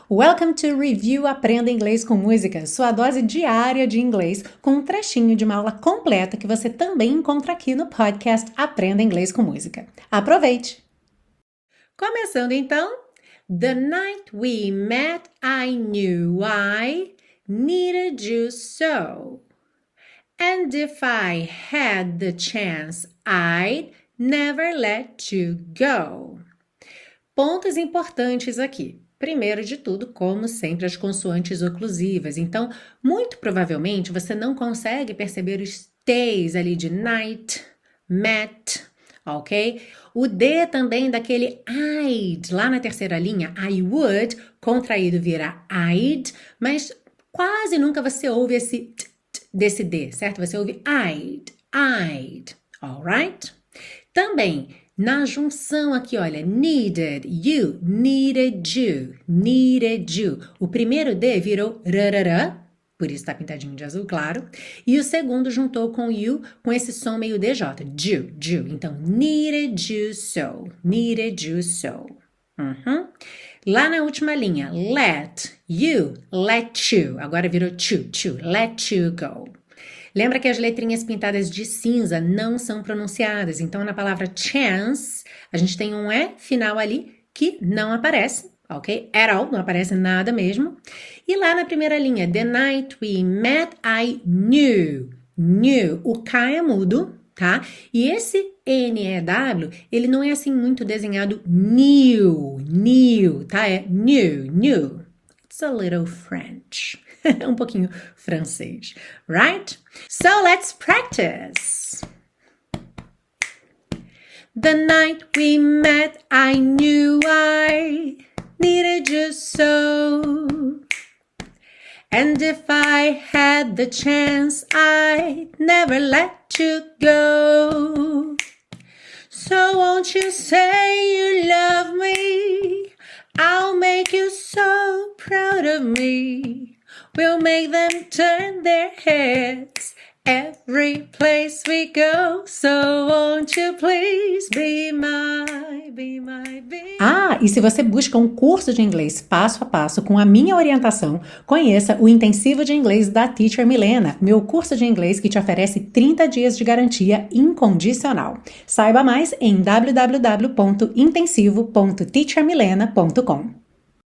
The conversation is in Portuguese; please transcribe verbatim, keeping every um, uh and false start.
Welcome to Review Aprenda Inglês com Música, sua dose diária de inglês, com um trechinho de uma aula completa que você também encontra aqui no podcast Aprenda Inglês com Música. Aproveite! Começando então, The night we met I knew I needed you so. And if I had the chance, I'd never let you go. Pontos importantes aqui. Primeiro de tudo, como sempre, as consoantes oclusivas. Então, muito provavelmente, você não consegue perceber os T's ali de night, met, ok? O D também daquele I'd, lá na terceira linha, I would, contraído vira I'd, mas quase nunca você ouve esse t, t desse D, certo? Você ouve I'd, I'd, alright? Também, na junção aqui, olha, needed you, needed you, needed you. O primeiro D virou rarará, por isso tá pintadinho de azul claro. E o segundo juntou com you, com esse som meio D J, ju, ju. Então, needed you so, needed you so. Uhum. Lá na última linha, let you, let you. Agora virou chu, chu, let you go. Lembra que as letrinhas pintadas de cinza não são pronunciadas. Então, na palavra chance, a gente tem um E final ali que não aparece, ok? At all, não aparece nada mesmo. E lá na primeira linha, the night we met, I knew. Knew. O K é mudo, tá? E esse N E W, ele não é assim muito desenhado new, new, tá? É new, new. It's a little French. um pouquinho francês, right? So let's practice. The night we met, I knew I needed you so. And if I had the chance, I'd never let you go. So won't you say you love me? I'll make you so proud of me. We'll make them turn their heads every place we go. So won't you please be my, be my, be my. Ah, e se você busca um curso de inglês passo a passo com a minha orientação, conheça o Intensivo de Inglês da Teacher Milena, meu curso de inglês que te oferece trinta dias de garantia incondicional. Saiba mais em w w w ponto intensivo ponto teacher milena ponto com.